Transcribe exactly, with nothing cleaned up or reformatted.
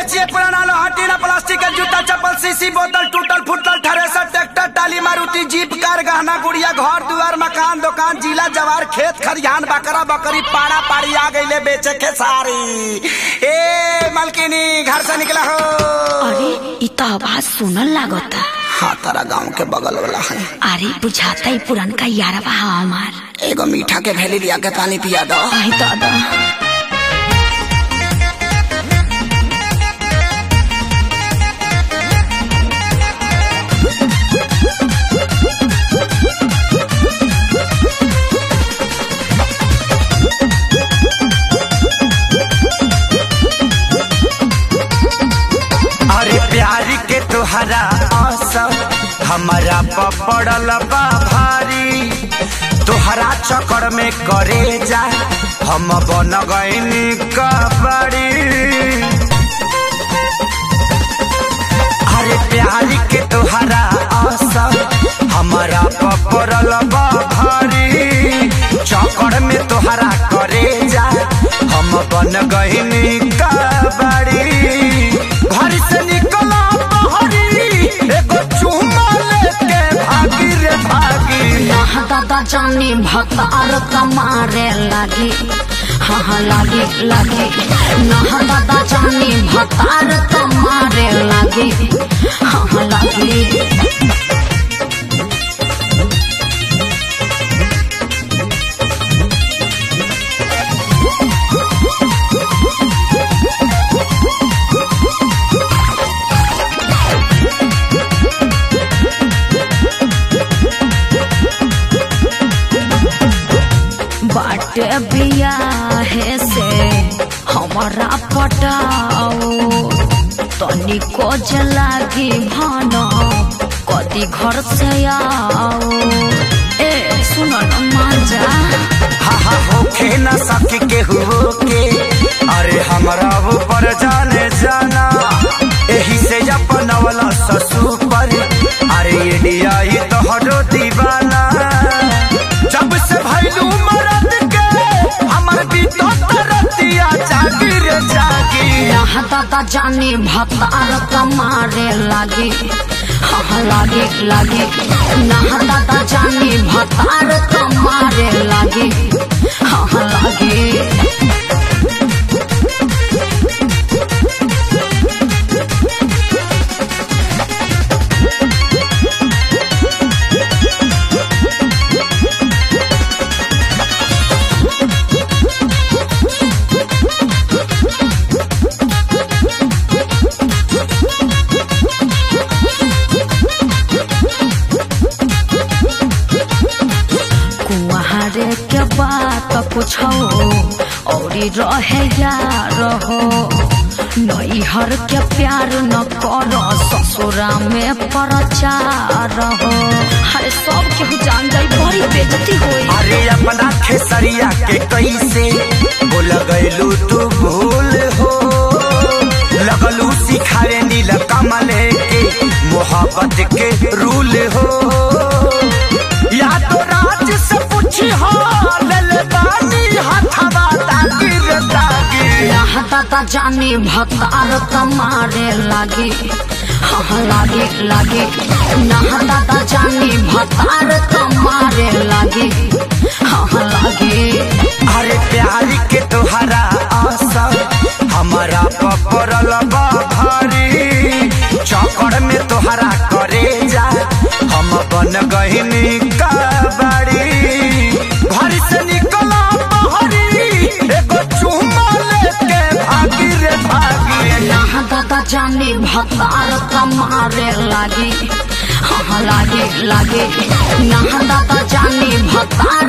बेचिए पुराना लोहा टीना प्लास्टिक के जूता चप्पल सीसी बोतल टूटल फुटल thresher tractor trolley Maruti jeep car गहना गुड़िया घर दुआर मकान दुकान जिला जवार खेत खरियान बकरा बकरी पाड़ा पाड़ी आ गई बेचे के सारी। ए मलकिनी घर से निकला हो। अरे इ तो आवाज सुनल लागता। हाँ तारा गाँव के बगल वाला है। अरे बुझाता ही पुरान का यारवा हमार। एगो मीठा के भेली लिया के पानी पिया दो। आई दादा अरे प्यारी के तुहरा असर हमारा पपड़ल बा भारी तुहरा चक्कर में करे जा हम बन गईनी कबड़ी। अरे प्यारी के तुहरा असर हमारा पपड़ल बा भारी चक्कर में तुहरा करे जा हम बन गईनी कबड़ी। घर से निकला बहरी एगो चुम्मा लेके भागी रे भागी। यहाँ दादा जानी भतार कमारे लागी। हाँ हाँ लागे लागे यहाँ दादा जानी भतार कमारे लागी। हाँ हाँ लागे बाटे बियाहे से हमारा पटाओ तनिको जलागी भानो कदी घर से आओ। ए सुनो न मांजा हा हा होके न सकी के हुओ के अरे हमरा ऊपर जाने जाना एही से अपना वाला ससु पर अरे इंडिया ही तो हटो दीवाना। जब से भैलू मरद के हमर भी तो तरतिया जागी रे जागी। यहाँ दादा जानी भतार कमारे लागी। हाँ लागे लागे यहाँ दादा जानी भतार कमारे लागी। हाँ लागे कुआरे के बात पूछो और रहे यार हो नैहर के प्यार न करो ससुरा में प्रचार हो। हरे सब केहू जान जाई बड़ी बेइज्जती होई। अरे अपना खेसरिया के कैसे बोल गईलू तू भूल हो लगलू सिखाए नील कमले के मोहब्बत के रूल हो। या तो राज से पूछी हो ले बानी हथवा तागी रे तागी। यहाँ दादा जानी भतार कमारे लागी। हाँ लागे लागे यहाँ दादा जानी भतार कमारे लागी। हाँ लागे अरे प्यारी के तुहरा असर हमारा पपड़ल बा भारी चक्कर में तुहरा करे जा हम बन गईनी कबड़ी। घर से निकला बहरी एगो चुम्मा लेके भागी रे भागी। यहाँ दादा जानी भतार कमारे लागी। हाँ लागे लागे यहाँ दादा जानी भतार